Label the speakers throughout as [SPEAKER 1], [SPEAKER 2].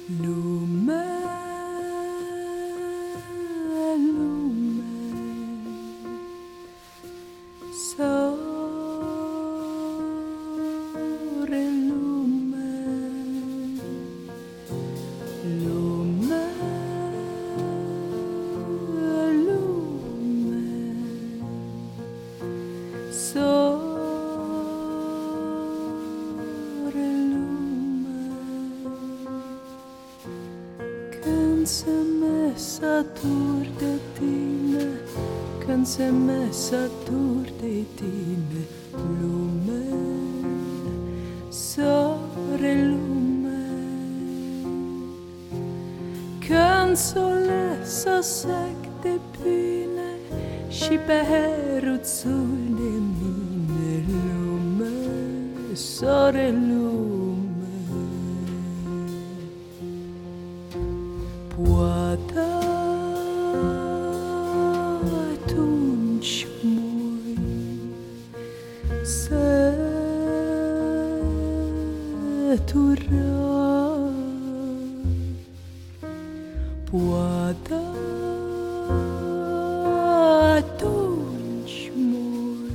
[SPEAKER 1] Lume, lume, sore lume, lume, lume, sore lume. Când se me satur de tine, când se me satur de tine, lume, sore lume. Când soleil sec de bine și pe heruțul de mine, lume, sore lume. Poate atunci moi sătura, poate atunci moi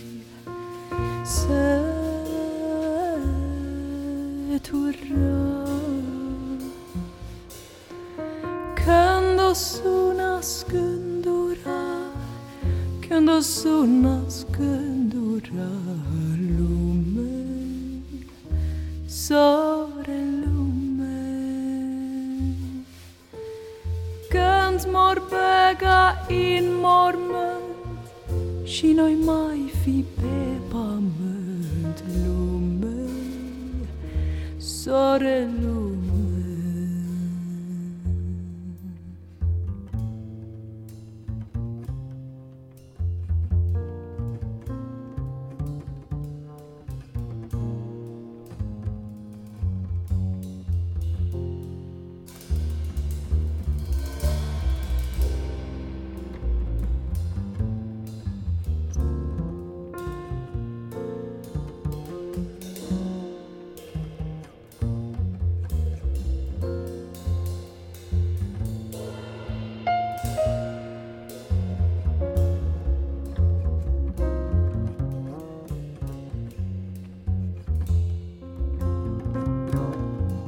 [SPEAKER 1] sătura. Când o sunas gândura, când o sunas gândura, lume, sore lume. Când mor bega in mormânt și noi mai fi pe pământ, lume, sore lume.